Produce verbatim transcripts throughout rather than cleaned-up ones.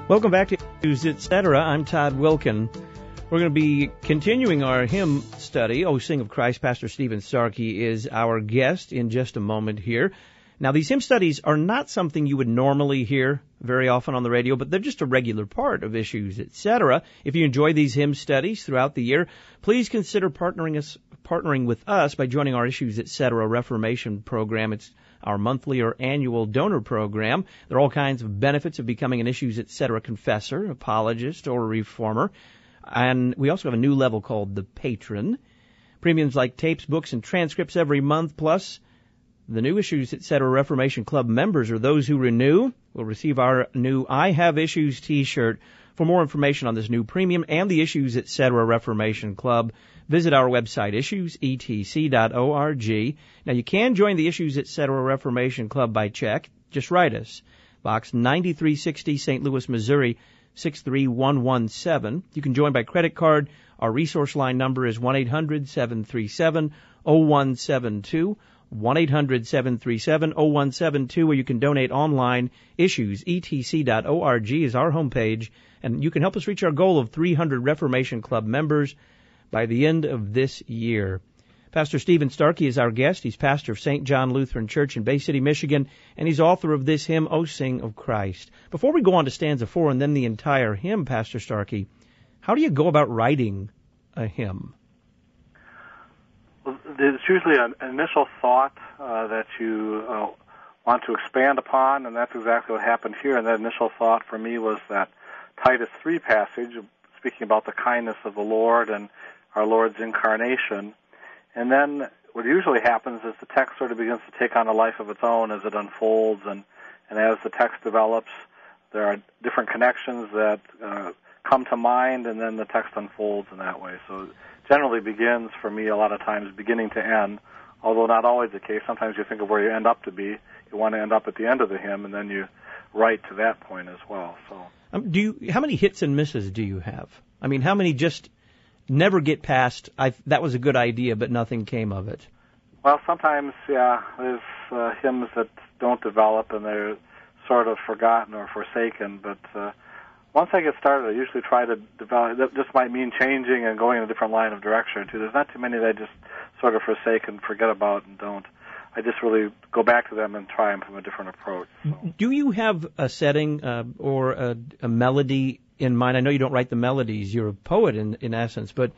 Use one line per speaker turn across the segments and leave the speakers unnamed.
Welcome back to Issues, et cetera. I'm Todd Wilkin. We're going to be continuing our hymn study. Oh, Sing of Christ. Pastor Stephen Starkey is our guest in just a moment here. Now, these hymn studies are not something you would normally hear very often on the radio, but they're just a regular part of Issues, et cetera. If you enjoy these hymn studies throughout the year, please consider partnering us, partnering with us by joining our Issues, et cetera. Reformation program. It's our monthly or annual donor program. There are all kinds of benefits of becoming an Issues, et cetera. confessor, apologist, or reformer. And we also have a new level called the Patron. Premiums like tapes, books, and transcripts every month, plus the new Issues, et cetera. Reformation Club members, or those who renew, will receive our new I Have Issues t-shirt. For more information on this new premium and the Issues, et cetera. Reformation Club, visit our website, issues e t c dot org. Now, you can join the Issues, et cetera. Reformation Club by check. Just write us. Box ninety-three sixty, Saint Louis, Missouri, six three one one seven. You can join by credit card. Our resource line number is one eight hundred seven three seven oh one seven two. one eight hundred seven three seven oh one seven two, or you can donate online. issues e t c dot org is our homepage, and you can help us reach our goal of three hundred Reformation Club members by the end of this year. Pastor Stephen Starkey is our guest. He's pastor of Saint John Lutheran Church in Bay City, Michigan, and he's author of this hymn, O Sing of Christ. Before we go on to stanza four and then the entire hymn, Pastor Starkey, how do you go about writing a hymn?
There's usually an initial thought uh, that you uh, want to expand upon, and that's exactly what happened here. And that initial thought for me was that Titus three passage, speaking about the kindness of the Lord and our Lord's incarnation. And then what usually happens is the text sort of begins to take on a life of its own as it unfolds, and, and as the text develops, there are different connections that uh, come to mind, and then the text unfolds in that way. So generally begins, for me, a lot of times beginning to end, although not always the case. Sometimes you think of where you end up to be. You want to end up at the end of the hymn, and then you write to that point as well. So,
um, do you? How many hits and misses do you have? I mean, how many just never get past, I, that was a good idea, but nothing came of it?
Well, sometimes, yeah, there's uh, hymns that don't develop, and they're sort of forgotten or forsaken, but uh, once I get started, I usually try to develop. That just might mean changing and going in a different line of direction or two. There's not too many that I just sort of forsake and forget about and don't. I just really go back to them and try them from a different approach. So.
Do you have a setting uh, or a, a melody in mind? I know you don't write the melodies. You're a poet in, in essence, but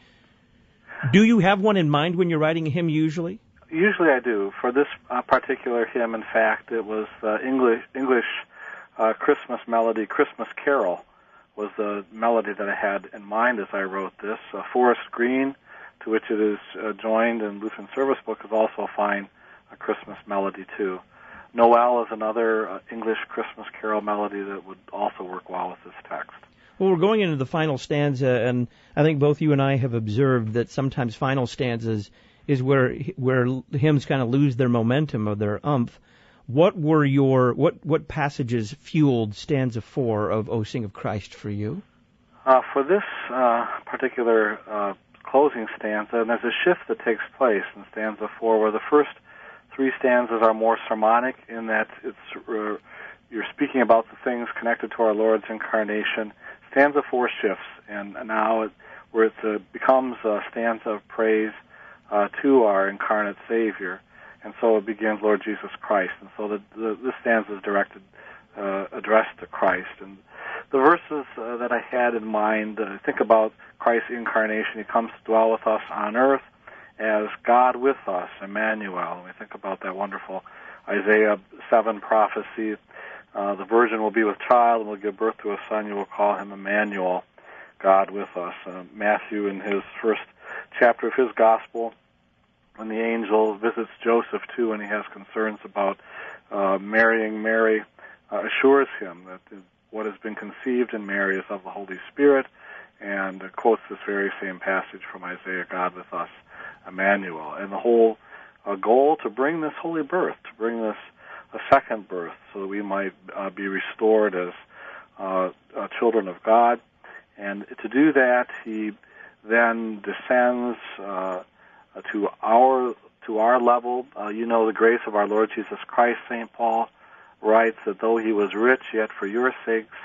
do you have one in mind when you're writing a hymn usually?
Usually I do. For this uh, particular hymn, in fact, it was uh, English, English uh, Christmas melody, Christmas Carol, was the melody that I had in mind as I wrote this. Uh, Forest Green, to which it is uh, joined in Lutheran Service Book, is also a fine uh, Christmas melody, too. Noel is another uh, English Christmas carol melody that would also work well with this text.
Well, we're going into the final stanza, and I think both you and I have observed that sometimes final stanzas is where where hymns kind of lose their momentum or their umph. What were your what what passages fueled stanza four of O Sing of Christ for you?
Uh, for this uh, particular uh, closing stanza, and there's a shift that takes place in stanza four, where the first three stanzas are more sermonic in that it's uh, you're speaking about the things connected to our Lord's incarnation. Stanza four shifts, and now it, where it uh, becomes a stanza of praise uh, to our incarnate Savior. And so it begins, Lord Jesus Christ. And so the, the, this stanza is directed, uh, addressed to Christ. And the verses uh, that I had in mind, uh, think about Christ's incarnation. He comes to dwell with us on earth as God with us, Emmanuel. And we think about that wonderful Isaiah seven prophecy. Uh, the virgin will be with child and will give birth to a son. You will call him Emmanuel, God with us. Uh, Matthew, in his first chapter of his gospel, when the angel visits Joseph, too, and he has concerns about uh, marrying Mary, uh, assures him that what has been conceived in Mary is of the Holy Spirit, and uh, quotes this very same passage from Isaiah, God with us, Emmanuel. And the whole uh, goal to bring this holy birth, to bring this a second birth, so that we might uh, be restored as uh, uh, children of God. And to do that, he then descends uh, Uh, to our to our level. Uh, you know the grace of our Lord Jesus Christ, Saint Paul writes, that though he was rich, yet for your sakes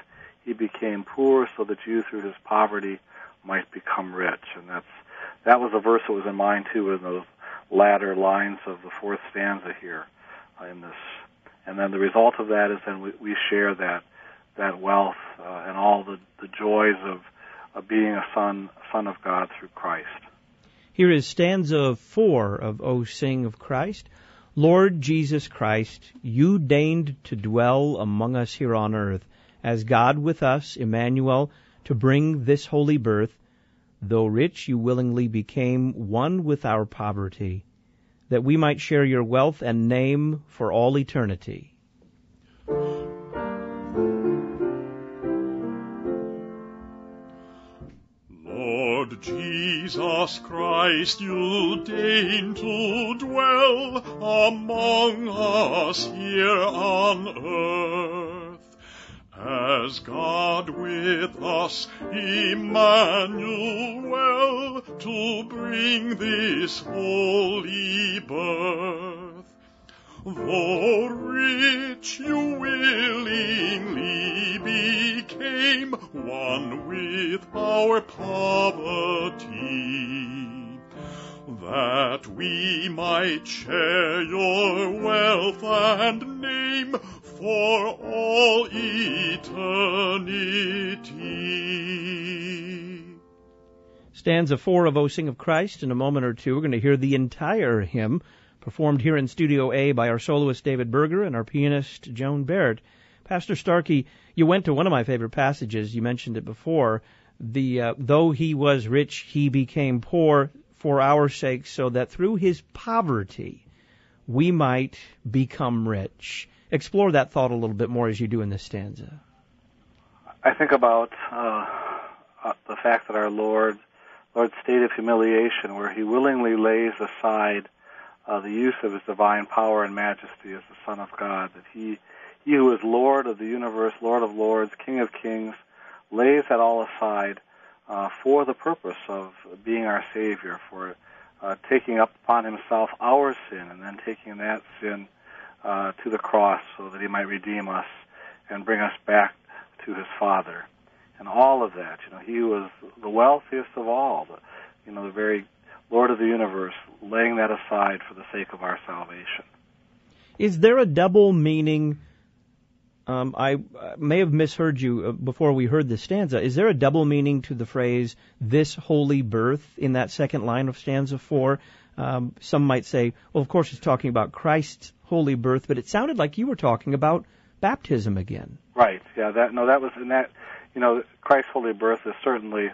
he became poor so that you through his poverty might become rich. And that's that was a verse that was in mind too in those latter lines of the fourth stanza here uh, in this. And then the result of that is then we, we share that that wealth uh, and all the, the joys of, of being a son son of God through Christ.
Here is stanza four of O Sing of Christ. Lord Jesus Christ, you deigned to dwell among us here on earth, as God with us, Emmanuel, to bring this holy birth. Though rich, you willingly became one with our poverty, that we might share your wealth and name for all eternity.
Lord Jesus Christ, you deign to dwell among us here on earth, as God with us, Emmanuel, to bring this holy birth. Though rich, you willingly became one with our poverty, that we might share your wealth and name for all eternity.
Stanza four of O Sing of Christ. In a moment or two, we're going to hear the entire hymn, performed here in Studio A by our soloist David Berger and our pianist Joan Barrett. Pastor Starkey, you went to one of my favorite passages. You mentioned it before. The uh, though he was rich, he became poor for our sake, so that through his poverty we might become rich. Explore that thought a little bit more as you do in this stanza.
I think about uh, uh, the fact that our Lord, Lord's state of humiliation, where he willingly lays aside Uh, the use of his divine power and majesty as the Son of God, that he, he who is Lord of the universe, Lord of lords, King of kings, lays that all aside uh, for the purpose of being our Savior, for uh, taking up upon himself our sin and then taking that sin uh, to the cross so that he might redeem us and bring us back to his Father. And all of that, you know, he was the wealthiest of all, the, you know, the very Lord of the universe, laying that aside for the sake of our salvation.
Is there a double meaning? Um, I may have misheard you before we heard the stanza. Is there a double meaning to the phrase, this holy birth, in that second line of stanza four? Um, some might say, well, of course it's talking about Christ's holy birth, but it sounded like you were talking about baptism again.
Right, yeah, that, no, that was in that, you know, Christ's holy birth is certainly,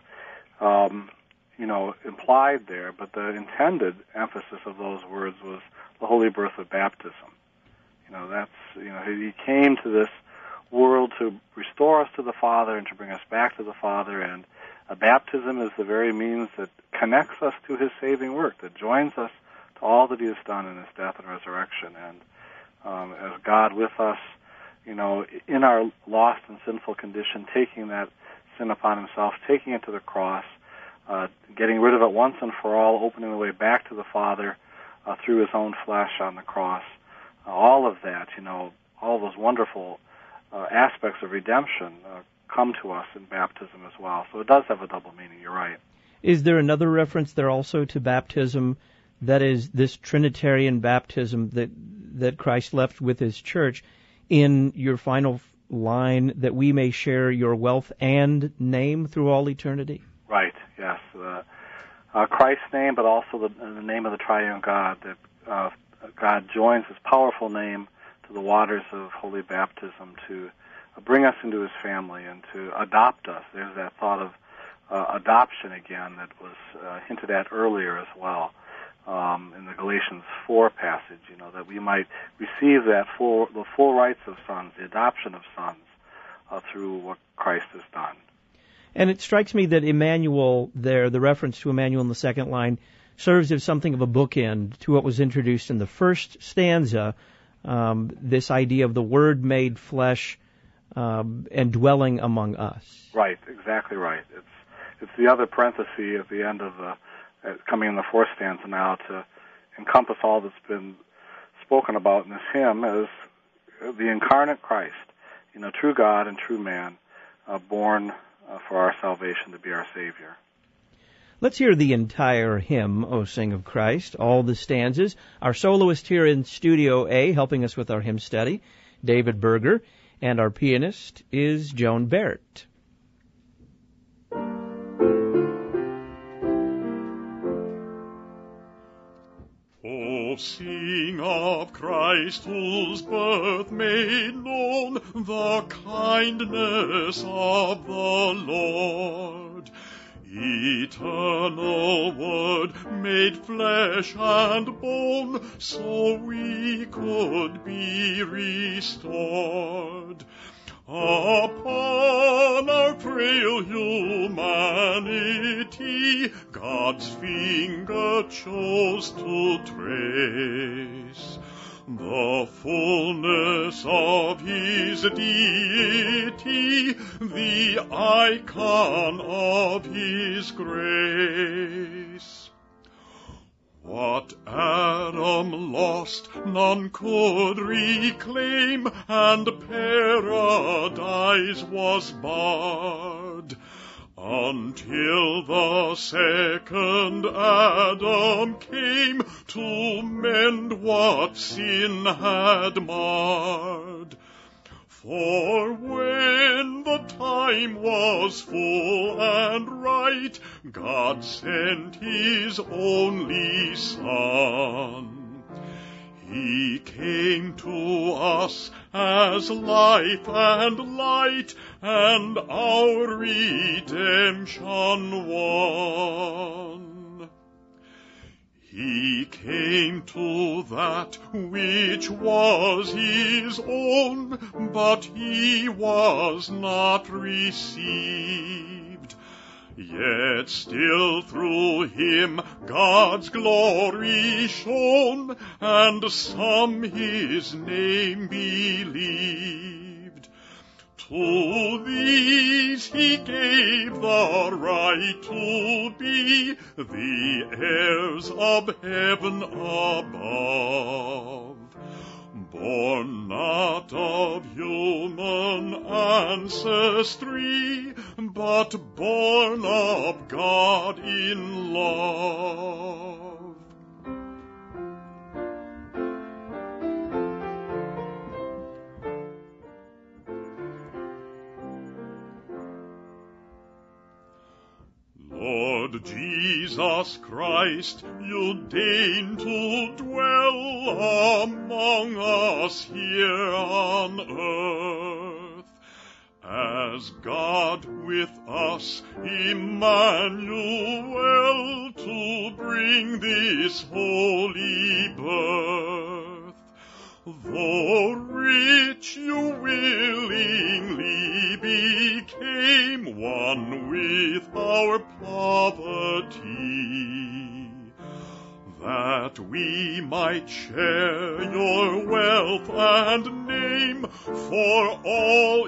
um, you know, implied there, but the intended emphasis of those words was the holy birth of baptism. You know, that's, you know, he came to this world to restore us to the Father and to bring us back to the Father, and a baptism is the very means that connects us to his saving work, that joins us to all that he has done in his death and resurrection. And um, as God with us, you know, in our lost and sinful condition, taking that sin upon himself, taking it to the cross, Uh, getting rid of it once and for all, opening the way back to the Father uh, through his own flesh on the cross. Uh, all of that, you know, all those wonderful uh, aspects of redemption uh, come to us in baptism as well. So it does have a double meaning, you're right.
Is there another reference there also to baptism, that is this Trinitarian baptism that that Christ left with his church, in your final line, that we may share your wealth and name through all eternity?
Right, yes. Uh, uh, Christ's name, but also the, the name of the triune God, that uh, God joins his powerful name to the waters of holy baptism to uh, bring us into his family and to adopt us. There's that thought of uh, adoption again that was uh, hinted at earlier as well um, in the Galatians four passage, you know, that we might receive that full, the full rights of sons, the adoption of sons uh, through what Christ has done.
And it strikes me that Emmanuel there, the reference to Emmanuel in the second line, serves as something of a bookend to what was introduced in the first stanza, um, this idea of the Word made flesh um, and dwelling among us.
Right, exactly right. It's it's the other parenthesis at the end of the, uh, coming in the fourth stanza now to encompass all that's been spoken about in this hymn as the incarnate Christ, you know, true God and true man, uh, born uh, for our salvation to be our Savior.
Let's hear the entire hymn, O Sing of Christ, all the stanzas. Our soloist here in Studio A, helping us with our hymn study, David Berger, and our pianist is Joan Barrett.
O sing of Christ, whose birth made known the kindness of the Lord. Eternal Word made flesh and bone, so we could be restored. Upon our frail humanity, God's finger chose to trace the fullness of His deity, the icon of His grace. What Adam lost, none could reclaim, and paradise was barred, until the second Adam came to mend what sin had marred. For when the time was full and right, God sent His only Son. He came to us as life and light, and our redemption won. He came to that which was His own, but He was not received. Yet still through Him God's glory shone, and some His name believed. To these He gave the right to be the heirs of heaven above, born not of human ancestry, but born of God in love. Lord Jesus Christ, you deign to dwell among us here on earth. As God with us, Emmanuel, to bring this holy birth. Though rich, you willingly became one with our poverty, that we might share your wealth and name for all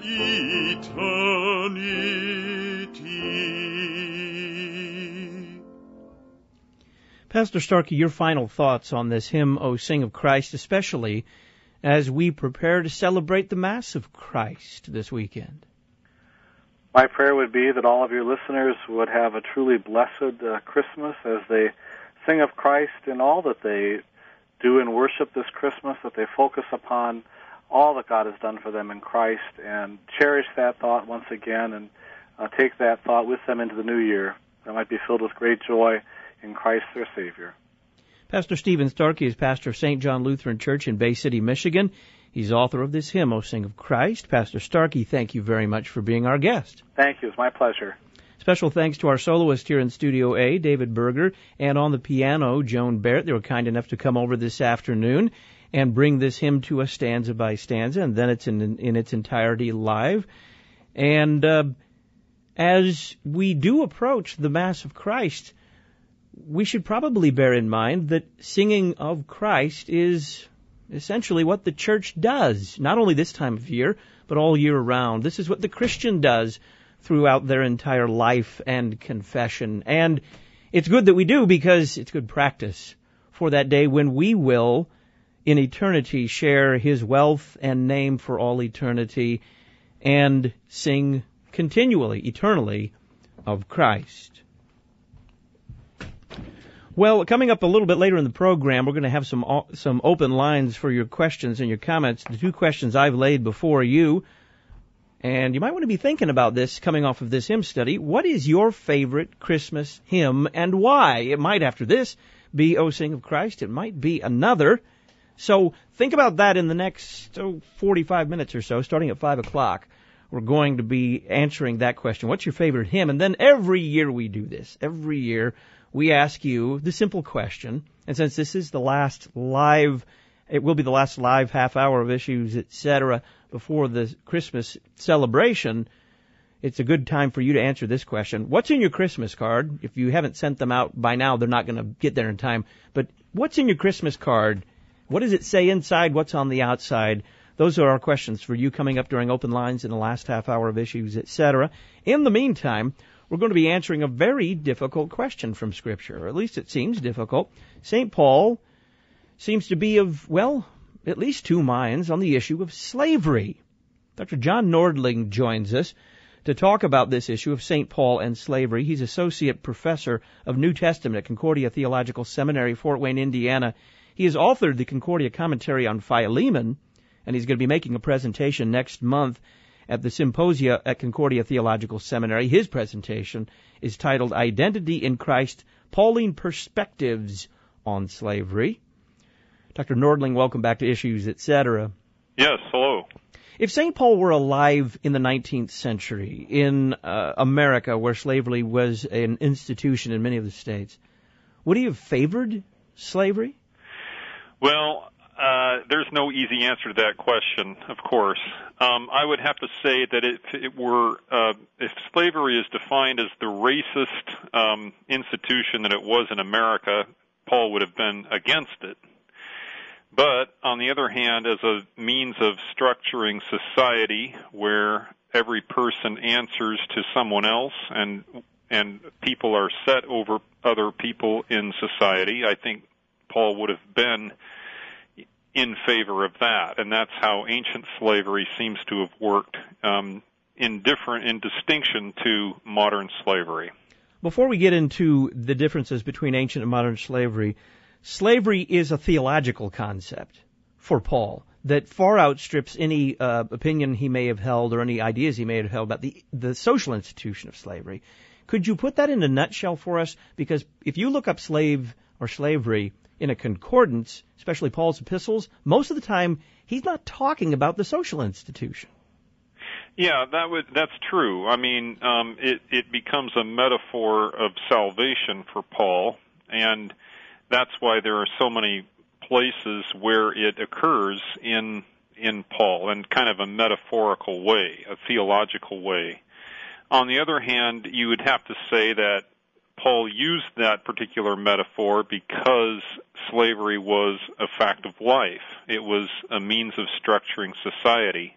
eternity.
Pastor Starkey, your final thoughts on this hymn, O Sing of Christ, especially as we prepare to celebrate the Mass of Christ this weekend.
My prayer would be that all of your listeners would have a truly blessed uh, Christmas as they sing of Christ in all that they do in worship this Christmas, that they focus upon all that God has done for them in Christ and cherish that thought once again and uh, take that thought with them into the new year. That might be filled with great joy in Christ their Savior.
Pastor Stephen Starkey is pastor of Saint John Lutheran Church in Bay City, Michigan. He's author of this hymn, O Sing of Christ. Pastor Starkey, thank you very much for being our guest.
Thank you. It's my pleasure.
Special thanks to our soloist here in Studio A, David Berger, and on the piano, Joan Barrett. They were kind enough to come over this afternoon and bring this hymn to us stanza by stanza, and then it's in, in its entirety live. And uh, as we do approach the Mass of Christ, we should probably bear in mind that singing of Christ is essentially what the church does, not only this time of year, but all year round. This is what the Christian does throughout their entire life and confession. And it's good that we do, because it's good practice for that day when we will, in eternity, share His wealth and name for all eternity and sing continually, eternally of Christ. Well, coming up a little bit later in the program, we're going to have some some open lines for your questions and your comments. The two questions I've laid before you, and you might want to be thinking about this coming off of this hymn study. What is your favorite Christmas hymn and why? It might, after this, be O Sing of Christ. It might be another. So think about that in the next oh, forty-five minutes or so, starting at five o'clock. We're going to be answering that question. What's your favorite hymn? And then every year we do this. Every year we ask you the simple question. And since this is the last live, it will be the last live half hour of Issues, et cetera, before the Christmas celebration, it's a good time for you to answer this question. What's in your Christmas card? If you haven't sent them out by now, they're not going to get there in time. But what's in your Christmas card? What does it say inside? What's on the outside? Those are our questions for you coming up during open lines in the last half hour of Issues, et cetera. In the meantime, we're going to be answering a very difficult question from Scripture, or at least it seems difficult. Saint Paul seems to be of, well, at least two minds on the issue of slavery. Doctor John Nordling joins us to talk about this issue of Saint Paul and slavery. He's Associate Professor of New Testament at Concordia Theological Seminary, Fort Wayne, Indiana. He has authored the Concordia Commentary on Philemon, and he's going to be making a presentation next month at the Symposia at Concordia Theological Seminary. His presentation is titled Identity in Christ, Pauline Perspectives on Slavery. Doctor Nordling, welcome back to Issues, et cetera.
Yes, hello.
If Saint Paul were alive in the nineteenth century, in uh, America, where slavery was an institution in many of the states, would he have favored slavery?
Well, uh, there's no easy answer to that question, of course. Um, I would have to say that if it were, uh, if slavery is defined as the racist um, institution that it was in America, Paul would have been against it. But, on the other hand, as a means of structuring society where every person answers to someone else and and people are set over other people in society, I think Paul would have been in favor of that, and that's how ancient slavery seems to have worked um, in different, in distinction to modern slavery.
Before we get into the differences between ancient and modern slavery, slavery is a theological concept for Paul that far outstrips any uh, opinion he may have held or any ideas he may have held about the, the social institution of slavery. Could you put that in a nutshell for us? Because if you look up slave or slavery in a concordance, especially Paul's epistles, most of the time he's not talking about the social institution.
Yeah, that would that's true. I mean, um, it it becomes a metaphor of salvation for Paul, and that's why there are so many places where it occurs in in Paul in kind of a metaphorical way, a theological way. On the other hand, you would have to say that Paul used that particular metaphor because slavery was a fact of life. It was a means of structuring society.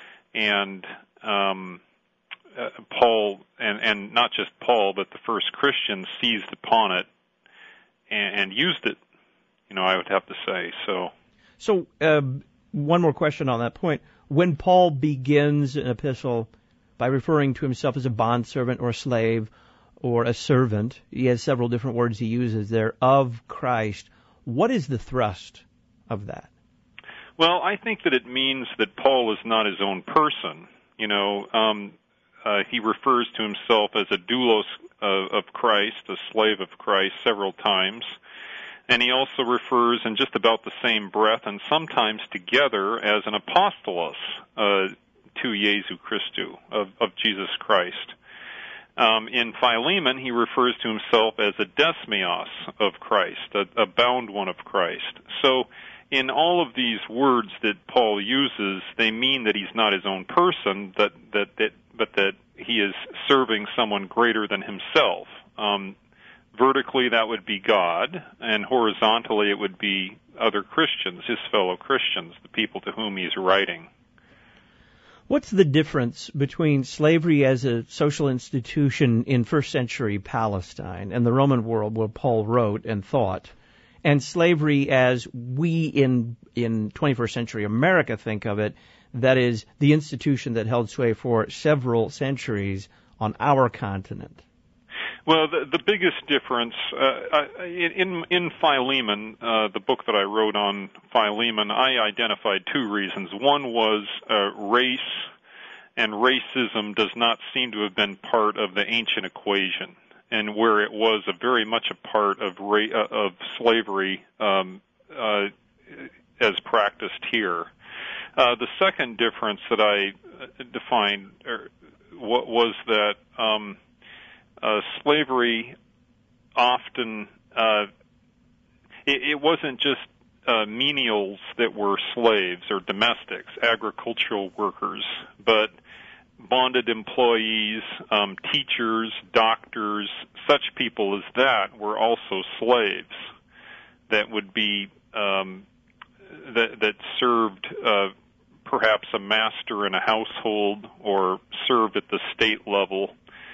And um, uh, Paul, and, and not just Paul, but the first Christians seized upon it and, and used it, you know, I would have to say. So,
so uh, one more question on that point. When Paul begins an epistle by referring to himself as a bondservant or a slave, or a servant, he has several different words he uses there, of Christ. What is the thrust of that?
Well, I think that it means that Paul is not his own person. You know, um, uh, he refers to himself as a doulos uh, of Christ, a slave of Christ, several times. And he also refers in just about the same breath and sometimes together as an apostolos uh, to Jesu Christou, of, of Jesus Christ. Um, in Philemon, he refers to himself as a desmios of Christ, a, a bound one of Christ. So in all of these words that Paul uses, they mean that he's not his own person, that, that, that, but that he is serving someone greater than himself. Um, vertically, that would be God, and horizontally, it would be other Christians, his fellow Christians, the people to whom he's writing.
What's the difference between slavery as a social institution in first century Palestine and the Roman world where Paul wrote and thought, and slavery as we in in twenty-first century America think of it, that is the institution that held sway for several centuries on our continent?
Well, the, the biggest difference uh, in in Philemon, uh, the book that I wrote on Philemon, I identified two reasons. One was uh, race, and racism does not seem to have been part of the ancient equation, and where it was a very much a part of ra- uh, of slavery um, uh, as practiced here. Uh, the second difference that I defined er, was that. Um, Uh, slavery often, uh, it, it wasn't just uh, menials that were slaves or domestics, agricultural workers, but bonded employees, um, teachers, doctors, such people as that were also slaves that would be, um, that, that served uh, perhaps a master in a household or served at the state level.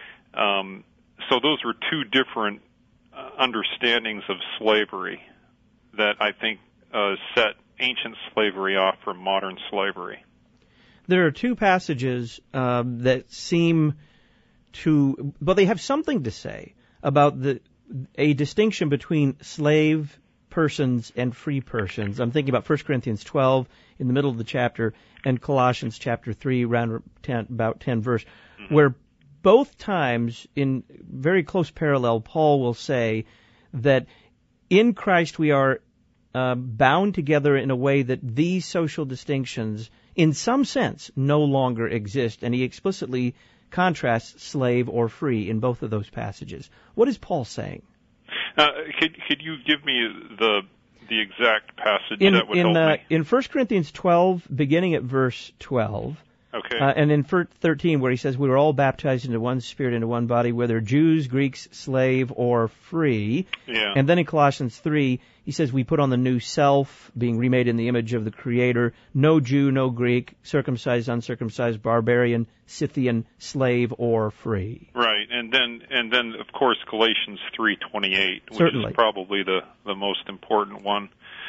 Um, So those were two different uh, understandings of slavery that I think uh, set ancient slavery off from modern slavery.
There are two passages um, that seem to, but they have something to say about the a distinction between slave persons and free persons. I'm thinking about First Corinthians twelve in the middle of the chapter and Colossians chapter three, around ten, about ten verse, mm-hmm. where both times, in very close parallel, Paul will say that in Christ we are uh, bound together in a way that these social distinctions, in some sense, no longer exist. And he explicitly contrasts slave or free in both of those passages. What is Paul saying?
Uh, could, could you give me the the exact passage
in,
that would
in,
help
uh,
me?
In First Corinthians twelve, beginning at verse twelve,
Okay.
Uh, and in thirteen, where he says, we were all baptized into one Spirit, into one body, whether Jews, Greeks, slave, or free.
Yeah.
And then in Colossians three, he says, we put on the new self, being remade in the image of the Creator, no Jew, no Greek, circumcised, uncircumcised, barbarian, Scythian, slave, or free.
Right. And then, and then of course, Galatians three twenty-eight, which
Certainly.
is probably the, the most important one.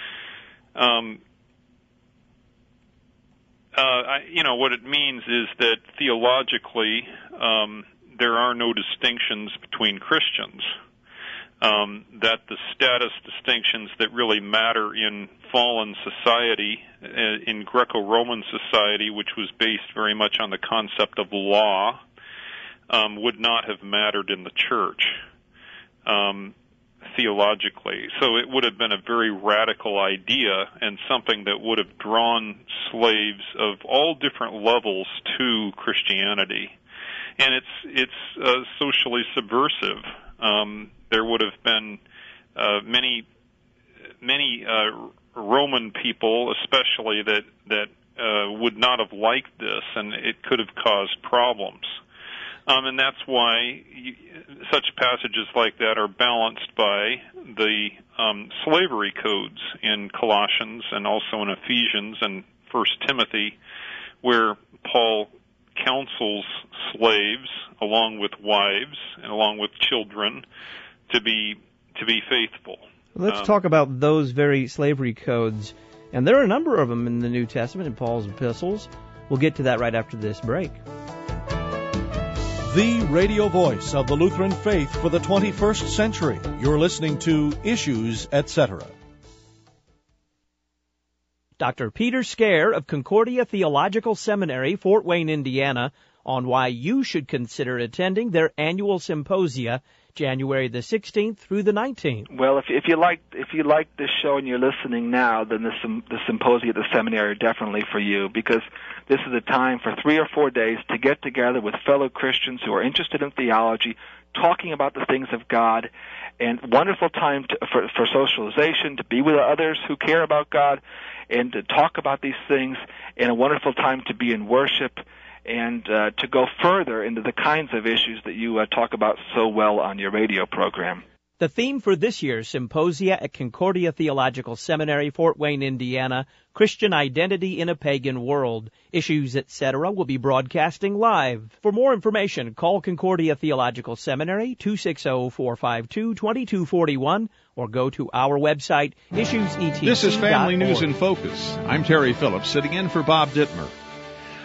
Um, Uh, I, you know, what it means is that theologically, um, there are no distinctions between Christians. Um, that the status distinctions that really matter in fallen society, uh, in Greco-Roman society, which was based very much on the concept of law, um, would not have mattered in the church. Um, theologically. So it would have been a very radical idea and something that would have drawn slaves of all different levels to Christianity. And it's it's uh, socially subversive. Um, there would have been uh, many many uh, Roman people, especially that that uh, would not have liked this, and it could have caused problems. Um, and that's why you, such passages like that are balanced by the um, slavery codes in Colossians and also in Ephesians and First Timothy, where Paul counsels slaves along with wives and along with children to be to be faithful.
Let's
um,
talk about those very slavery codes, and there are a number of them in the New Testament in Paul's epistles. We'll get to that right after this break.
The radio voice of the Lutheran faith for the twenty-first century. You're listening to Issues, et cetera.
Doctor Peter Scare of Concordia Theological Seminary, Fort Wayne, Indiana, on why you should consider attending their annual symposia, January the sixteenth through the nineteenth.
Well, if, if you like if you like this show and you're listening now, then the, the symposia at the seminary are definitely for you, because this is a time for three or four days to get together with fellow Christians who are interested in theology, talking about the things of God, and wonderful time to, for, for socialization, to be with others who care about God, and to talk about these things, and a wonderful time to be in worship, and uh, to go further into the kinds of issues that you uh, talk about so well on your radio program.
The theme for this year's symposia at Concordia Theological Seminary, Fort Wayne, Indiana, Christian Identity in a Pagan World. Issues, et cetera will be broadcasting live. For more information, call Concordia Theological Seminary, two six zero, four five two, two two four one, or go to our website, issues e t c dot org.
This is Family News in Focus. I'm Terry Phillips, sitting in for Bob Dittmer.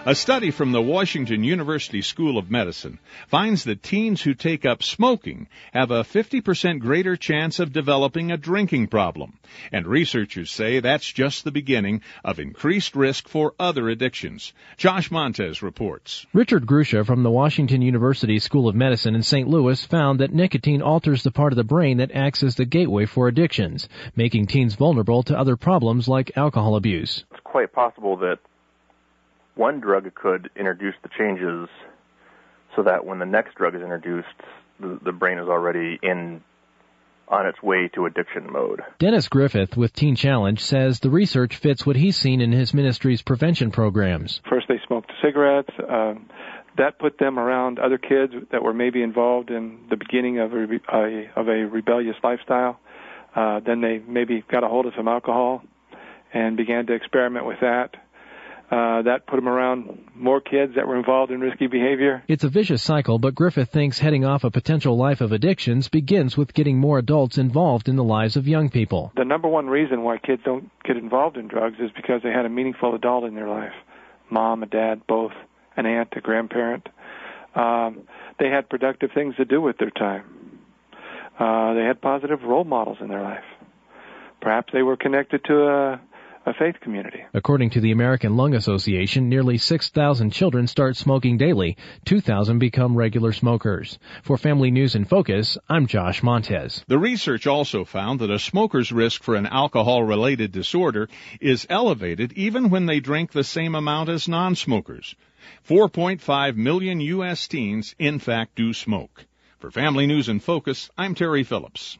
A study from the Washington University School of Medicine finds that teens who take up smoking have a fifty percent greater chance of developing a drinking problem. And researchers say that's just the beginning of increased risk for other addictions. Josh Montez reports.
Richard Grusha from the Washington University School of Medicine in Saint Louis found that nicotine alters the part of the brain that acts as the gateway for addictions, making teens vulnerable to other problems like alcohol abuse.
It's quite possible that one drug could introduce the changes so that when the next drug is introduced, the, the brain is already in on its way to addiction mode.
Dennis Griffith with Teen Challenge says the research fits what he's seen in his ministry's prevention programs.
First they smoked cigarettes. Um, that put them around other kids that were maybe involved in the beginning of a, a, of a rebellious lifestyle. Uh, then they maybe got a hold of some alcohol and began to experiment with that. Uh, that put them around more kids that were involved in risky behavior.
It's a vicious cycle, but Griffith thinks heading off a potential life of addictions begins with getting more adults involved in the lives of young people.
The number one reason why kids don't get involved in drugs is because they had a meaningful adult in their life. Mom, a dad, both, an aunt, a grandparent. Um, they had productive things to do with their time. Uh, they had positive role models in their life. Perhaps they were connected to a a faith community.
According to the American Lung Association, nearly six thousand children start smoking daily. two thousand become regular smokers. For Family News in Focus, I'm Josh Montez.
The research also found that a smoker's risk for an alcohol-related disorder is elevated even when they drink the same amount as non-smokers. four point five million U S teens, in fact, do smoke. For Family News in Focus, I'm Terry Phillips.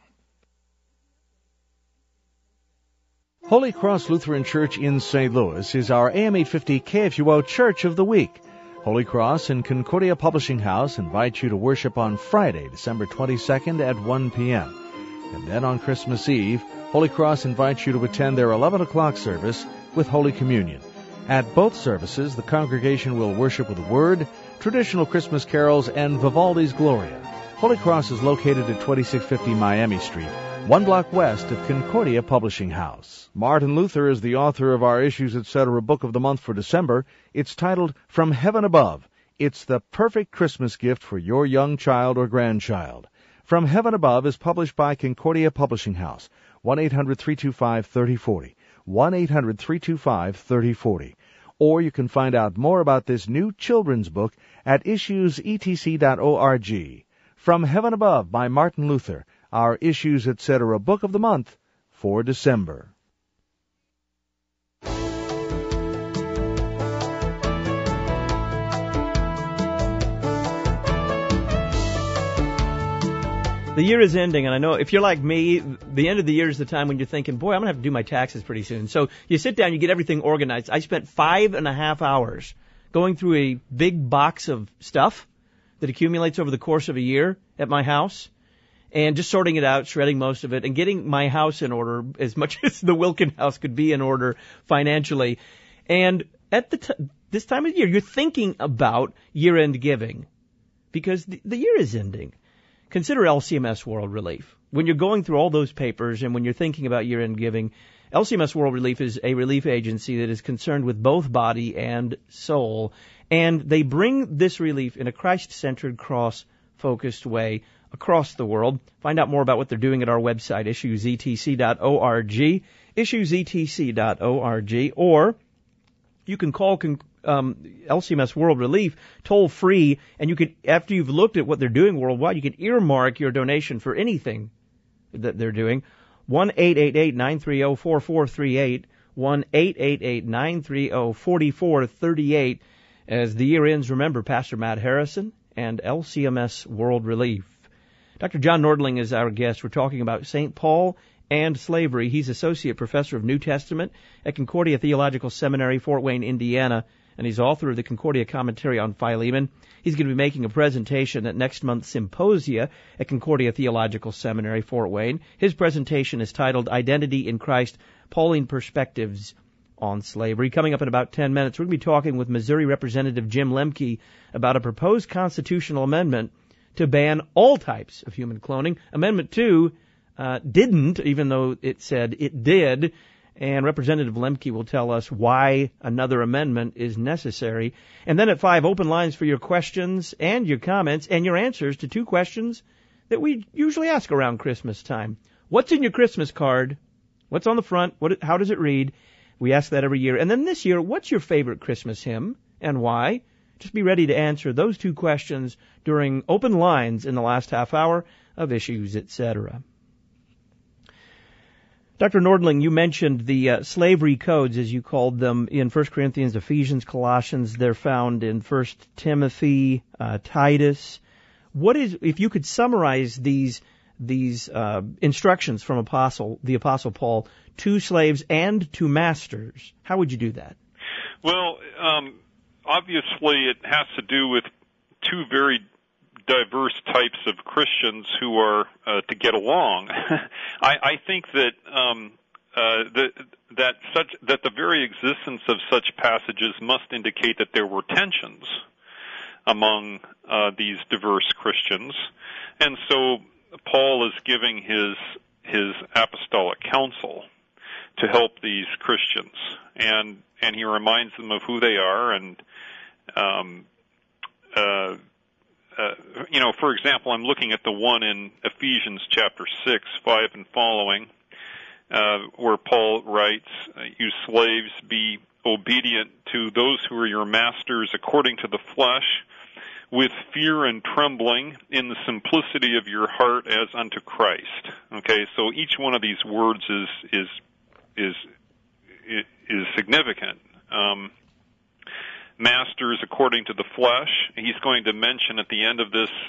Holy Cross Lutheran Church in Saint Louis is our A M eight fifty K F U O Church of the Week. Holy Cross and Concordia Publishing House invite you to worship on Friday, December twenty-second at one p.m. And then on Christmas Eve, Holy Cross invites you to attend their eleven o'clock service with Holy Communion. At both services, the congregation will worship with the Word, traditional Christmas carols, and Vivaldi's Gloria. Holy Cross is located at twenty-six fifty Miami Street, one block west of Concordia Publishing House. Martin Luther is the author of our Issues Etc. book of the month for December. It's titled From Heaven Above. It's the perfect Christmas gift for your young child or grandchild. From Heaven Above is published by Concordia Publishing House, one eight hundred three two five three oh four oh, one eight hundred three two five three oh four oh. Or you can find out more about this new children's book at issues e t c dot org. From Heaven Above by Martin Luther, our Issues Etc. book of the month for December.
The year is ending, and I know if you're like me, the end of the year is the time when you're thinking, boy, I'm going to have to do my taxes pretty soon. So you sit down, you get everything organized. I spent five and a half hours going through a big box of stuff that accumulates over the course of a year at my house, and just sorting it out, shredding most of it, and getting my house in order as much as the Wilkin house could be in order financially. And at the t- this time of the year, you're thinking about year-end giving because the, the year is ending. Consider L C M S World Relief. When you're going through all those papers and when you're thinking about year-end giving, L C M S World Relief is a relief agency that is concerned with both body and soul, and they bring this relief in a Christ-centered, cross-focused way across the world. Find out more about what they're doing at our website, issues e t c dot org, issues e t c dot org, or you can call um, L C M S World Relief toll free, and you could, after you've looked at what they're doing worldwide, you can earmark your donation for anything that they're doing. one eight eight eight nine three zero four four three eight, one eight eight eight nine three zero four four three eight. As the year ends, remember Pastor Matt Harrison and L C M S World Relief. Doctor John Nordling is our guest. We're talking about Saint Paul and slavery. He's Associate Professor of New Testament at Concordia Theological Seminary, Fort Wayne, Indiana, and he's author of the Concordia Commentary on Philemon. He's going to be making a presentation at next month's symposia at Concordia Theological Seminary, Fort Wayne. His presentation is titled Identity in Christ, Pauline Perspectives on Slavery. Coming up in about ten minutes, we're going to be talking with Missouri Representative Jim Lemke about a proposed constitutional amendment to ban all types of human cloning. Amendment two uh, didn't, even though it said it did. and Representative Lemke will tell us why another amendment is necessary. And then at five, open lines for your questions and your comments and your answers to two questions that we usually ask around Christmas time. What's in your Christmas card? What's on the front? What? How does it read? We ask that every year. And then this year, what's your favorite Christmas hymn and why? Just be ready to answer those two questions during open lines in the last half hour of Issues, et cetera. Doctor Nordling, you mentioned the uh, slavery codes, as you called them, in First Corinthians, Ephesians, Colossians. They're found in First Timothy, uh, Titus. What is, if you could summarize these these uh, instructions from Apostle, the Apostle Paul, to slaves and to masters, how would you do that?
Well, um, obviously, it has to do with two very diverse types of Christians who are uh, to get along. I, I think that um, uh, that that such that the very existence of such passages must indicate that there were tensions among uh, these diverse Christians, and so Paul is giving his his apostolic counsel to help these Christians, and and he reminds them of who they are, and um, uh, uh, you know, for example, I'm looking at the one in Ephesians chapter six, five and following, uh, where Paul writes, "You slaves, be obedient to those who are your masters according to the flesh, with fear and trembling, in the simplicity of your heart as unto Christ." Okay, so each one of these words is is is is significant. Um, masters according to the flesh. He's going to mention at the end of this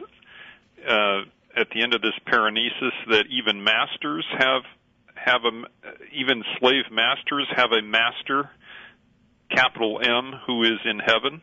uh, at the end of this paranesis that even masters have have a even slave masters have a master, capital M, who is in heaven.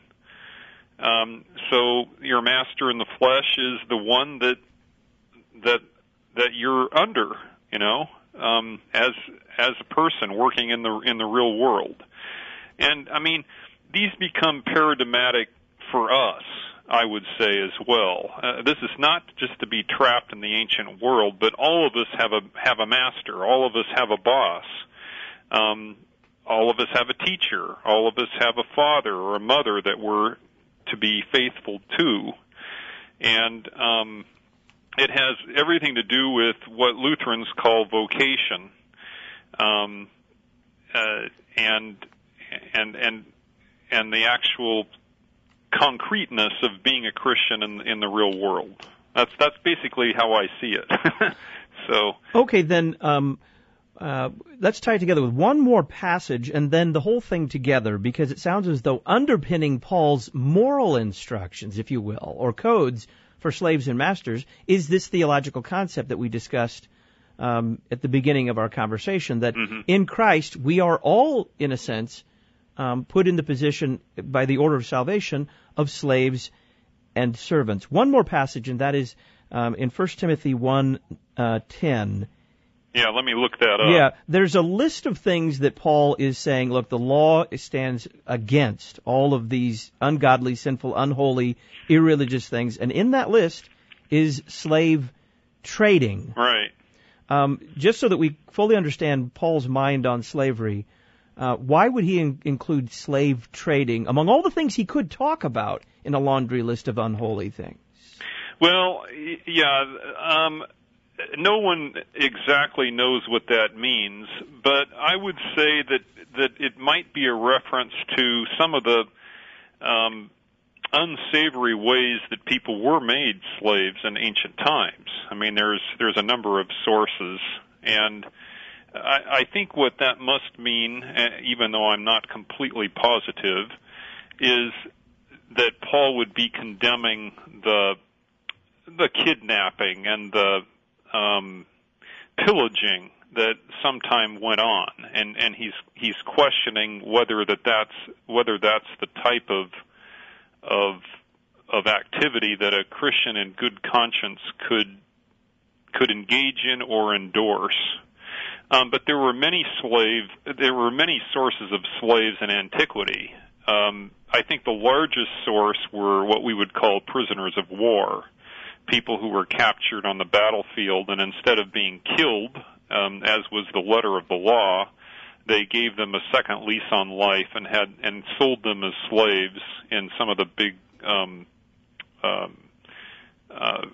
Um, so your master in the flesh is the one that that that you're under, you know, um, as as a person working in the in the real world. And I mean, these become paradigmatic for us, I would say, as well. Uh, this is not just to be trapped in the ancient world, but all of us have a have a master. All of us have a boss. Um, all of us have a teacher. All of us have a father or a mother that we're to be faithful to. And um, it has everything to do with what Lutherans call vocation, um, uh, and and and and the actual concreteness of being a Christian in, in the real world. That's that's basically how I see it. So
okay, then um, uh, let's tie it together with one more passage and then the whole thing together, because it sounds as though underpinning Paul's moral instructions, if you will, or codes for slaves and masters, is this theological concept that we discussed um, at the beginning of our conversation, that mm-hmm. in Christ we are all, in a sense, um, put in the position by the order of salvation of slaves and servants. One more passage, and that is um, in First Timothy one ten.
Yeah, let me look that up.
Yeah, there's a list of things that Paul is saying, look, the law stands against all of these ungodly, sinful, unholy, irreligious things. And in that list is slave trading.
Right.
Um, just so that we fully understand Paul's mind on slavery, uh, why would he in- include slave trading among all the things he could talk about in a laundry list of unholy things?
Well, yeah, um... no one exactly knows what that means, but I would say that that it might be a reference to some of the um, unsavory ways that people were made slaves in ancient times. I mean, there's there's a number of sources, and I, I think what that must mean, even though I'm not completely positive, is that Paul would be condemning the the kidnapping and the Um, pillaging that sometime went on, and, and he's he's questioning whether that that's whether that's the type of of of activity that a Christian in good conscience could could engage in or endorse. Um, but there were many slave there were many sources of slaves in antiquity. Um, I think the largest source were what we would call prisoners of war. People who were captured on the battlefield, and instead of being killed, um, as was the letter of the law, they gave them a second lease on life and had and sold them as slaves in some of the big um, um, uh,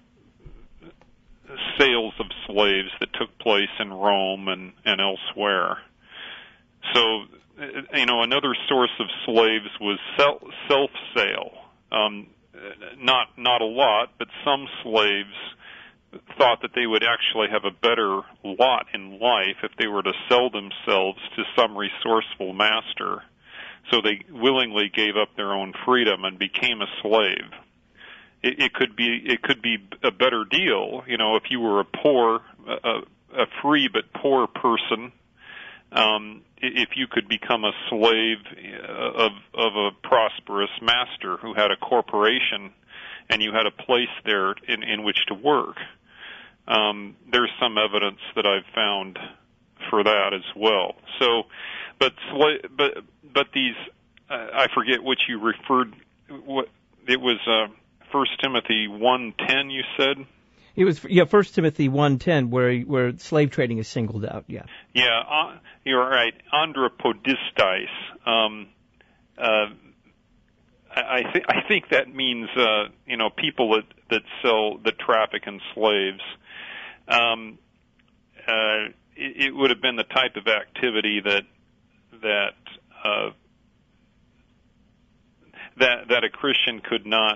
sales of slaves that took place in Rome and, and elsewhere. So, you know, another source of slaves was self-sale. Um, not not a lot, but some slaves thought that they would actually have a better lot in life if they were to sell themselves to some resourceful master. So they willingly gave up their own freedom and became a slave. It, it could be it could be a better deal, you know, if you were a poor, a, a free but poor person. Um, if you could become a slave of of a prosperous master who had a corporation, and you had a place there in, in which to work. Um, there's some evidence that I've found for that as well. So, but but but these, uh, I forget which you referred. What it was, uh, First Timothy one ten. You said.
It was, yeah, First Timothy one ten, where where slave trading is singled out, yeah.
Yeah, uh, you're right. Andropodistais. Um, uh, I, th- I think that means, uh, you know, people that, that sell, that traffic in slaves. Um, uh, it, it would have been the type of activity that, that, uh, that, that a Christian could not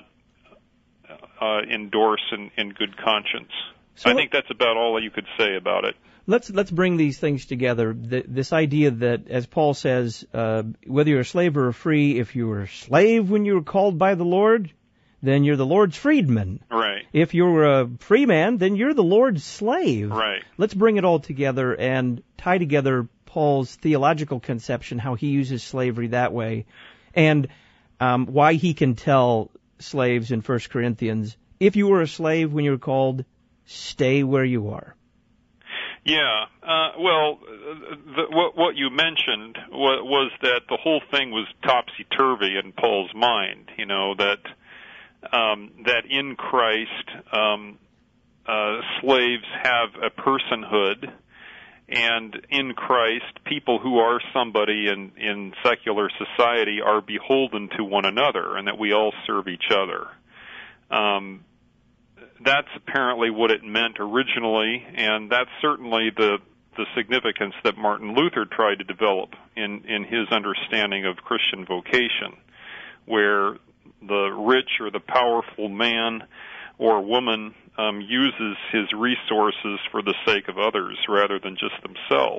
Uh, endorse in, in good conscience. So I think that's about all you could say about it.
Let's let's bring these things together. The, this idea that, as Paul says, uh, whether you're a slave or a free, if you were a slave when you were called by the Lord, then you're the Lord's freedman.
Right.
If you're a free man, then you're the Lord's slave.
Right.
Let's bring it all together and tie together Paul's theological conception, how he uses slavery that way, and um, why he can tell slaves in First Corinthians, if you were a slave when you were called, stay where you are.
Yeah, uh, well, the, what, what you mentioned was, was that the whole thing was topsy-turvy in Paul's mind, you know, that um, that in Christ um, uh, slaves have a personhood, and in Christ, people who are somebody in, in secular society are beholden to one another, and that we all serve each other. Um, that's apparently what it meant originally, and that's certainly the the significance that Martin Luther tried to develop in, in his understanding of Christian vocation, where the rich or the powerful man or woman um, uses his resources for the sake of others rather than just themselves.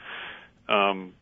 Um,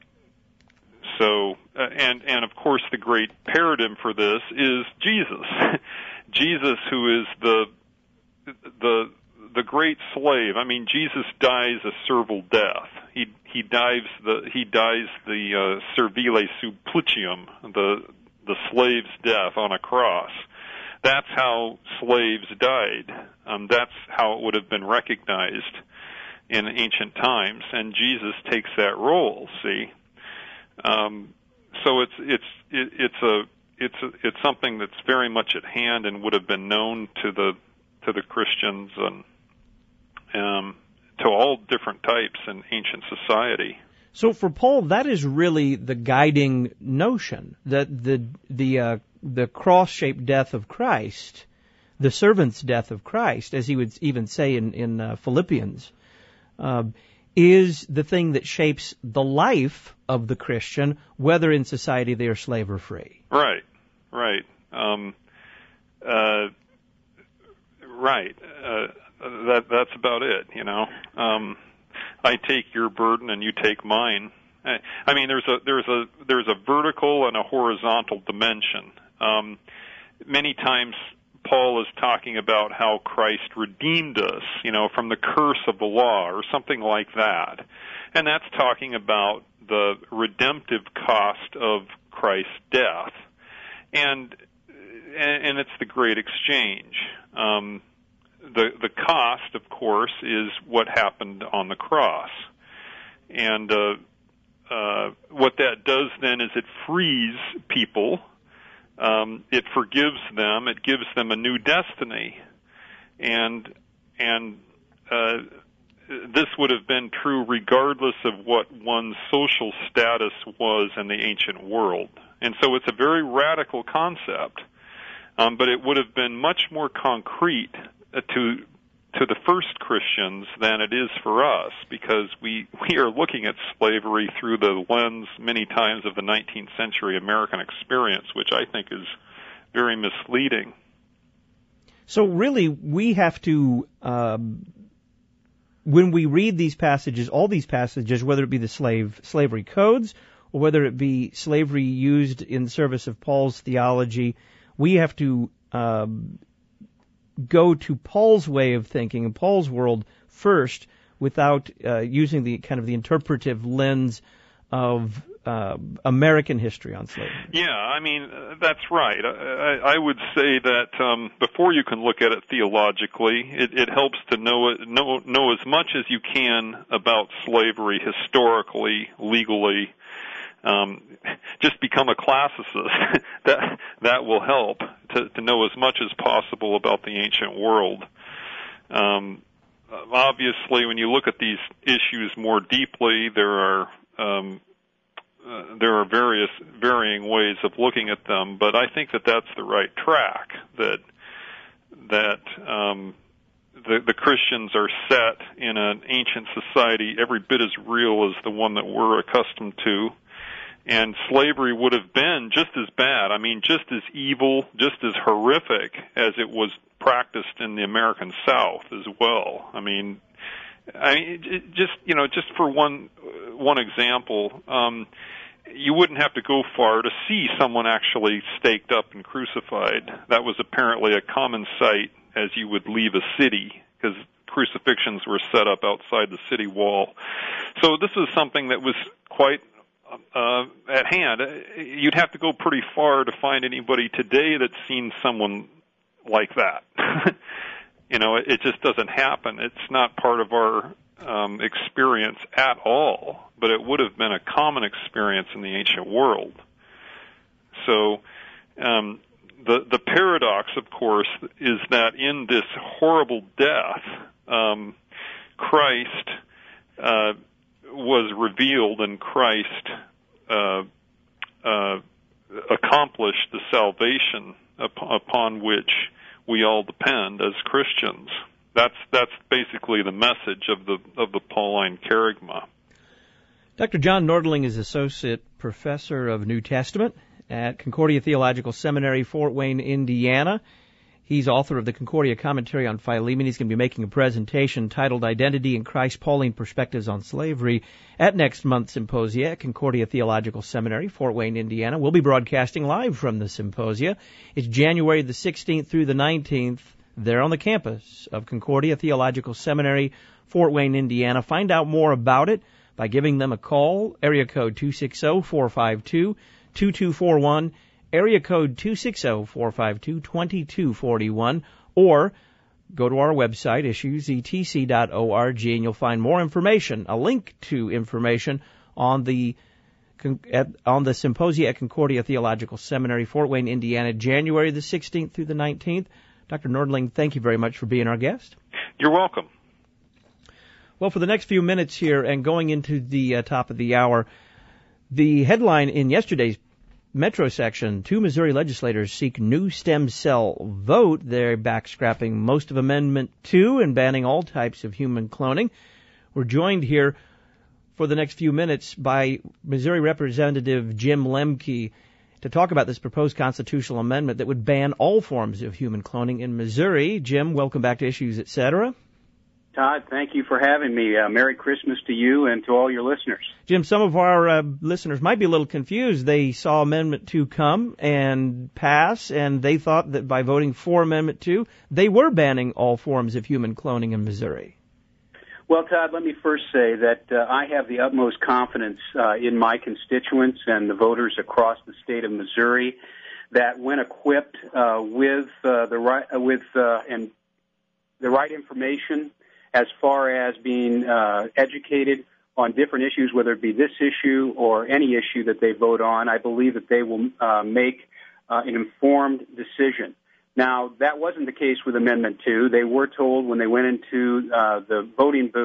so, uh, and and of course, the great paradigm for this is Jesus, Jesus, who is the the the great slave. I mean, Jesus dies a servile death. He he dies the he dies the uh, servile supplicium, the the slave's death on a cross. That's how slaves died. Um, that's how it would have been recognized in ancient times, and Jesus takes that role. See, um, so it's it's it, it's a it's a, it's something that's very much at hand and would have been known to the to the Christians and um, to all different types in ancient society.
So for Paul, that is really the guiding notion, that the the uh, the cross-shaped death of Christ, the servant's death of Christ, as he would even say in in uh, Philippians, uh, is the thing that shapes the life of the Christian, whether in society they are slave or free.
Right, right, um, uh, right. Uh, that that's about it. You know. Um, I take your burden and you take mine. I mean, there's a there's a there's a vertical and a horizontal dimension. Um, many times, Paul is talking about how Christ redeemed us, you know, from the curse of the law or something like that, and that's talking about the redemptive cost of Christ's death, and and it's the great exchange. Um, The the cost, of course, is what happened on the cross, and uh, uh, what that does then is it frees people, um, it forgives them, it gives them a new destiny, and and uh, this would have been true regardless of what one's social status was in the ancient world. And so it's a very radical concept, um, but it would have been much more concrete uh, to to the first Christians than it is for us, because we, we are looking at slavery through the lens many times of the nineteenth century American experience, which I think is very misleading.
So really, we have to, um, when we read these passages, all these passages, whether it be the slave slavery codes or whether it be slavery used in service of Paul's theology, we have to um, go to Paul's way of thinking and Paul's world first, without uh, using the kind of the interpretive lens of uh, American history on slavery.
Yeah, I mean, uh, that's right. I, I would say that um, before you can look at it theologically, it, it helps to know, it, know know as much as you can about slavery historically, legally. Um, just become a classicist. that that will help to, to know as much as possible about the ancient world. Um, obviously, when you look at these issues more deeply, there are um, uh, there are various varying ways of looking at them. But I think that that's the right track. That that um, the, the Christians are set in an ancient society every bit as real as the one that we're accustomed to. And slavery would have been just as bad, I mean, just as evil, just as horrific as it was practiced in the American South as well. I mean, I mean, it just, you know, just for one, one example, um, you wouldn't have to go far to see someone actually staked up and crucified. That was apparently a common sight as you would leave a city, because crucifixions were set up outside the city wall. So this was something that was quite Uh, at hand. You'd have to go pretty far to find anybody today that's seen someone like that. You know, it, it just doesn't happen. It's not part of our um, experience at all, but it would have been a common experience in the ancient world. So um, the the paradox, of course, is that in this horrible death, um, Christ uh, was revealed, and Christ uh, uh, accomplished the salvation upon, upon which we all depend as Christians. That's that's basically the message of the of the Pauline Kerygma.
Doctor John Nordling is Associate Professor of New Testament at Concordia Theological Seminary, Fort Wayne, Indiana. He's author of the Concordia Commentary on Philemon. He's going to be making a presentation titled Identity in Christ, Pauline Perspectives on Slavery at next month's symposia at Concordia Theological Seminary, Fort Wayne, Indiana. We'll be broadcasting live from the symposia. It's January the sixteenth through the nineteenth there on the campus of Concordia Theological Seminary, Fort Wayne, Indiana. Find out more about it by giving them a call, area code two six zero, four five two, two two four one, area code two six zero, four five two, two two four one, or go to our website, issues e t c dot org, and you'll find more information, a link to information on the at, on the symposia at Concordia Theological Seminary, Fort Wayne, Indiana, January the sixteenth through the nineteenth. Doctor Nordling, thank you very much for being our guest.
You're welcome.
Well, for the next few minutes here and going into the uh, top of the hour, the headline in yesterday's Metro section, two Missouri legislators seek new stem cell vote. They're backscrapping most of Amendment two and banning all types of human cloning. We're joined here for the next few minutes by Missouri Representative Jim Lemke to talk about this proposed constitutional amendment that would ban all forms of human cloning in Missouri. Jim, welcome back to Issues, et cetera.
Todd, thank you for having me. Uh, Merry Christmas to you and to all your listeners.
Jim, some of our uh, listeners might be a little confused. They saw Amendment two come and pass, and they thought that by voting for Amendment two, they were banning all forms of human cloning in Missouri.
Well, Todd, let me first say that uh, I have the utmost confidence uh, in my constituents and the voters across the state of Missouri that when equipped uh, with uh, the right uh, with uh, and the right information, as far as being uh, educated on different issues, whether it be this issue or any issue that they vote on, I believe that they will uh, make uh, an informed decision. Now, that wasn't the case with Amendment two. They were told when they went into uh, the voting booth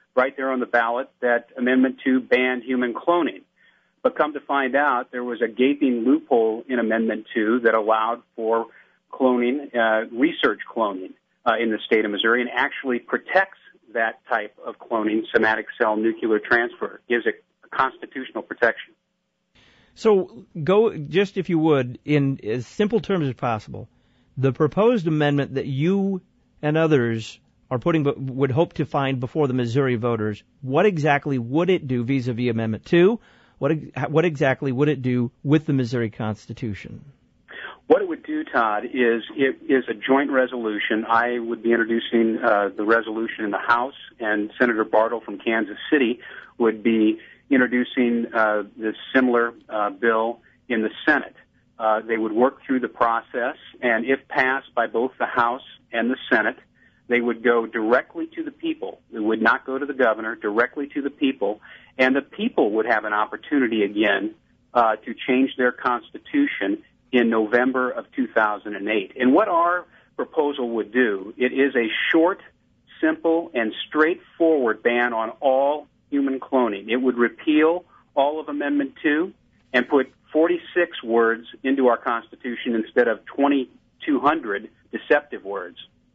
right there on the ballot that Amendment two banned human cloning. But come to find out, there was a gaping loophole in Amendment two that allowed for cloning, uh, research cloning uh, in the state of Missouri, and actually protects that type of cloning, somatic cell nuclear transfer, gives it a constitutional protection.
So go, just if you would, in as simple terms as possible, the proposed amendment that you and others are putting, would hope to find before the Missouri voters, what exactly would it do vis-a-vis Amendment two? What, what exactly would it do with the Missouri Constitution?
What it would do, Todd, is it is a joint resolution. I would be introducing uh, the resolution in the House, and Senator Bartle from Kansas City would be introducing uh, this similar uh, bill in the Senate. Uh, they would work through the process, and if passed by both the House and the Senate, they would go directly to the people. It would not go to the governor, directly to the people, and the people would have an opportunity again uh, to change their constitution in November of two thousand eight. And what our proposal would do, it is a short, simple, and straightforward ban on all human cloning. It would repeal all of Amendment two and put forty-six words into our Constitution instead of twenty-two hundred deceptive words.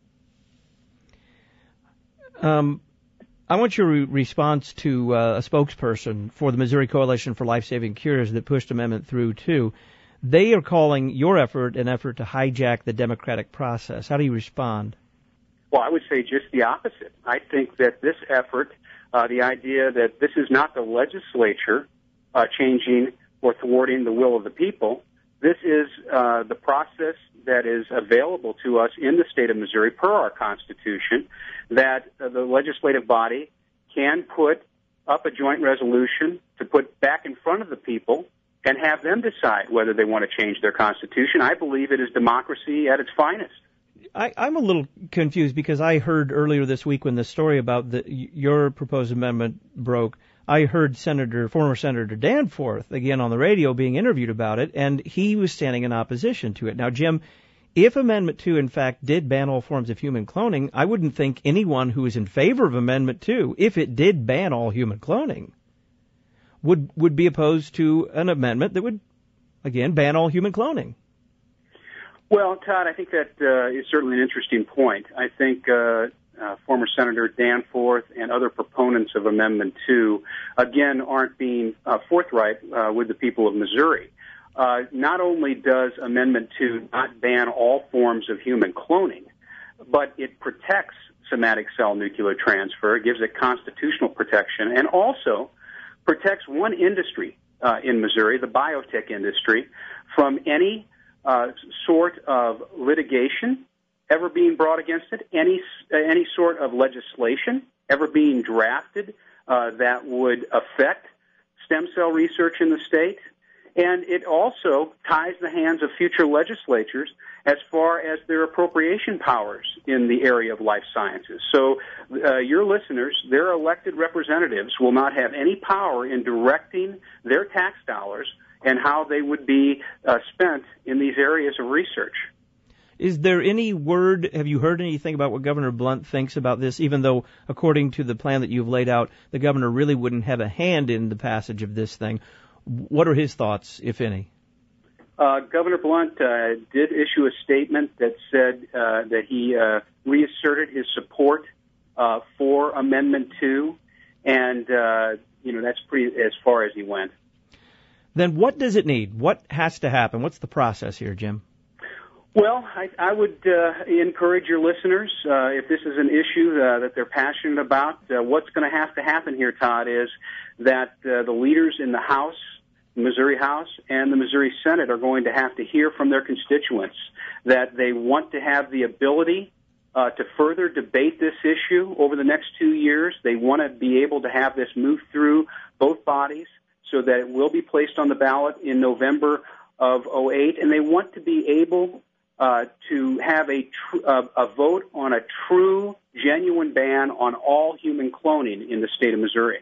Um, I want your re- response to uh, a spokesperson for the Missouri Coalition for Life-Saving Cures that pushed amendment through, too. They are calling your effort an effort to hijack the democratic process. How do you respond?
Well, I would say just the opposite. I think that this effort, uh, the idea that this is not the legislature uh, changing or thwarting the will of the people, this is uh, the process that is available to us in the state of Missouri per our Constitution, that uh, the legislative body can put up a joint resolution to put back in front of the people and have them decide whether they want to change their Constitution. I believe it is democracy at its finest.
I, I'm a little confused because I heard earlier this week when the story about the, your proposed amendment broke, I heard Senator, former Senator Danforth, again on the radio, being interviewed about it, and he was standing in opposition to it. Now, Jim, if Amendment two, in fact, did ban all forms of human cloning, I wouldn't think anyone who is in favor of Amendment two, if it did ban all human cloning, would would be opposed to an amendment that would, again, ban all human cloning.
Well, Todd, I think that uh, is certainly an interesting point. I think uh, uh, former Senator Danforth and other proponents of Amendment two, again, aren't being uh, forthright uh, with the people of Missouri. Uh, not only does Amendment two not ban all forms of human cloning, but it protects somatic cell nuclear transfer, gives it constitutional protection, and also protects one industry uh, in Missouri, the biotech industry, from any uh, sort of litigation ever being brought against it, any uh, any sort of legislation ever being drafted uh, that would affect stem cell research in the state. And it also ties the hands of future legislatures as far as their appropriation powers in the area of life sciences. So uh, your listeners, their elected representatives, will not have any power in directing their tax dollars and how they would be uh, spent in these areas of research.
Is there any word, have you heard anything about what Governor Blunt thinks about this, even though, according to the plan that you've laid out, the governor really wouldn't have a hand in the passage of this thing? What are his thoughts, if any?
Uh, Governor Blunt uh, did issue a statement that said uh, that he uh, reasserted his support uh, for Amendment two, and uh, you know that's pretty as far as he went.
Then what does it need? What has to happen? What's the process here, Jim?
Well, I, I would uh, encourage your listeners, uh, if this is an issue uh, that they're passionate about, uh, what's going to have to happen here, Todd, is that uh, the leaders in the House, the Missouri House, and the Missouri Senate are going to have to hear from their constituents that they want to have the ability uh, to further debate this issue over the next two years. They want to be able to have this move through both bodies so that it will be placed on the ballot in November of oh eight, and they want to be able Uh, to have a, tr- uh, a vote on a true, genuine ban on all human cloning in the state of Missouri.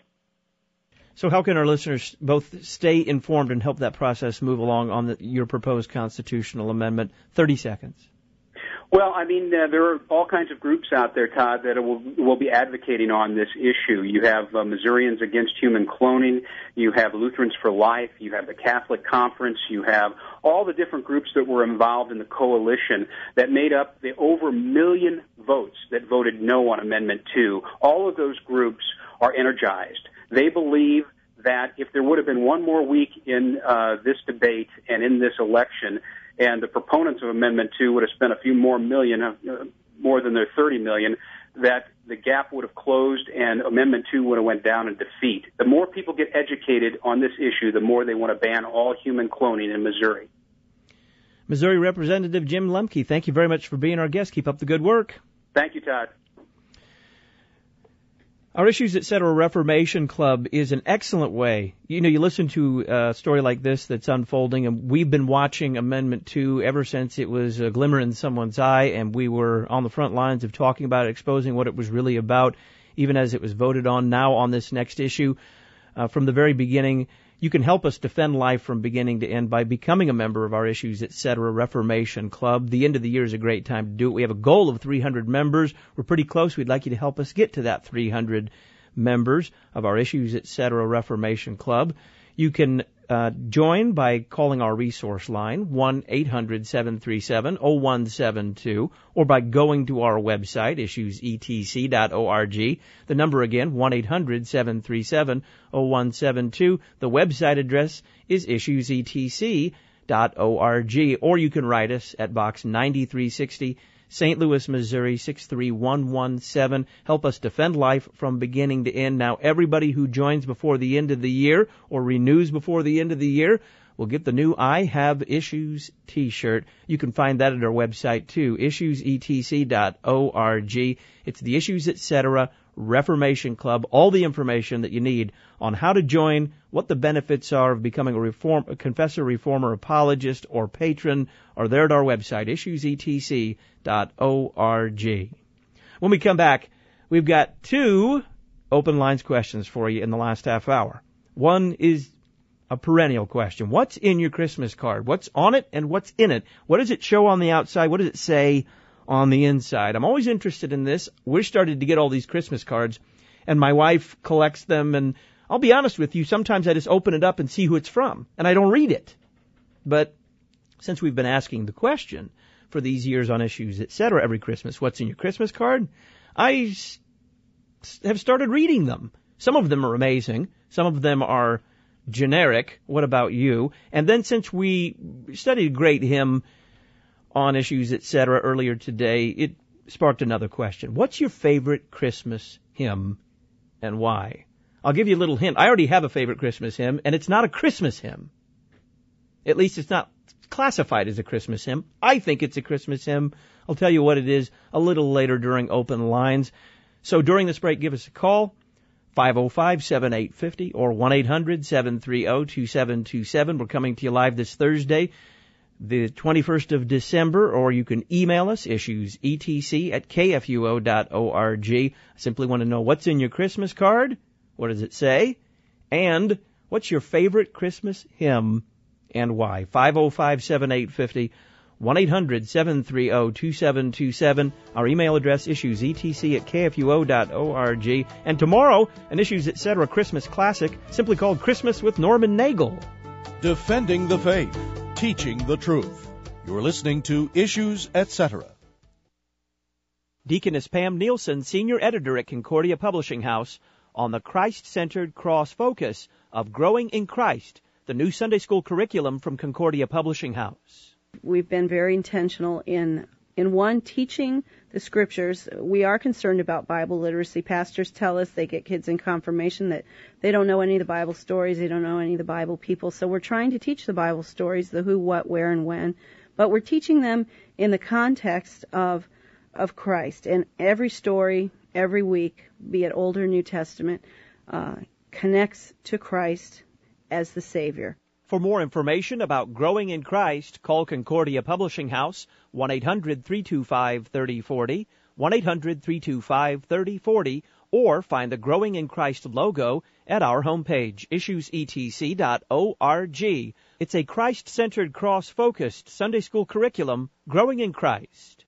So how can our listeners both stay informed and help that process move along on the, your proposed constitutional amendment? thirty seconds.
Well, I mean, uh, there are all kinds of groups out there, Todd, that will will be advocating on this issue. You have uh, Missourians Against Human Cloning. You have Lutherans for Life. You have the Catholic Conference. You have all the different groups that were involved in the coalition that made up the over a million votes that voted no on Amendment two. All of those groups are energized. They believe that if there would have been one more week in uh, this debate and in this election, and the proponents of Amendment two would have spent a few more million, uh, more than their thirty million, that the gap would have closed and Amendment two would have went down in defeat. The more people get educated on this issue, the more they want to ban all human cloning in Missouri.
Missouri Representative Jim Lemke, thank you very much for being our guest. Keep up the good work.
Thank you, Todd.
Our Issues Etc. Reformation Club is an excellent way. You know, you listen to a story like this that's unfolding, and we've been watching Amendment two ever since it was a glimmer in someone's eye, and we were on the front lines of talking about it, exposing what it was really about, even as it was voted on now on this next issue. Uh, from the very beginning, you can help us defend life from beginning to end by becoming a member of our Issues Etc. Reformation Club. The end of the year is a great time to do it. We have a goal of three hundred members. We're pretty close. We'd like you to help us get to that three hundred members of our Issues Etc. Reformation Club. You can uh, join by calling our resource line, one eight hundred seven three seven oh one seven two, or by going to our website, issues e t c dot org. The number again, one eight hundred seven three seven oh one seven two. The website address is issues e t c dot org, or you can write us at Box ninety-three sixty, Saint Louis, Missouri, six three one one seven. Help us defend life from beginning to end. Now, everybody who joins before the end of the year or renews before the end of the year will get the new I Have Issues t-shirt. You can find that at our website, too, issues e t c dot org. It's the Issues Etc. Reformation Club. All the information that you need on how to join, what the benefits are of becoming a, reform, a confessor, reformer, apologist, or patron, are there at our website, issues e t c dot org. When we come back, we've got two open lines questions for you in the last half hour. One is a perennial question. What's in your Christmas card? What's on it and what's in it? What does it show on the outside? What does it say on the inside? I'm always interested in this. We're started to get all these Christmas cards, and my wife collects them, and I'll be honest with you, sometimes I just open it up and see who it's from, and I don't read it. But since we've been asking the question for these years on Issues Etc. every Christmas, what's in your Christmas card? I have started reading them. Some of them are amazing. Some of them are generic. What about you? And then since we studied a great hymn on Issues Etc. earlier today, it sparked another question. What's your favorite Christmas hymn and why? I'll give you a little hint. I already have a favorite Christmas hymn, and it's not a Christmas hymn. At least it's not classified as a Christmas hymn. I think it's a Christmas hymn. I'll tell you what it is a little later during Open Lines. So during this break, give us a call, five oh five, seven eight five oh or one eight hundred seven three oh two seven two seven. We're coming to you live this Thursday, the twenty-first of December, or you can email us, issues e t c at k f u o dot org. I simply want to know what's in your Christmas card, what does it say, and what's your favorite Christmas hymn and why. five oh five, seven eight five oh, one eight hundred seven three oh two seven two seven. Our email address, issues e t c at k f u o dot org. And tomorrow, an Issues Etc. Christmas classic, simply called Christmas with Norman Nagel.
Defending the faith, teaching the truth. You're listening to Issues Etc.
Deaconess Pam Nielsen, senior editor at Concordia Publishing House, on the Christ-centered cross focus of Growing in Christ, the new Sunday school curriculum from Concordia Publishing House.
We've been very intentional in, in one, teaching the Scriptures. We are concerned about Bible literacy. Pastors tell us they get kids in confirmation that they don't know any of the Bible stories, they don't know any of the Bible people. So we're trying to teach the Bible stories, the who, what, where, and when. But we're teaching them in the context of of Christ. And every story, every week, be it Old or New Testament, uh, connects to Christ as the Savior.
For more information about Growing in Christ, call Concordia Publishing House, one eight hundred three two five three oh four oh, one eight hundred three two five three oh four oh, or find the Growing in Christ logo at our homepage, issues e t c dot org. It's a Christ-centered, cross-focused Sunday school curriculum, Growing in Christ.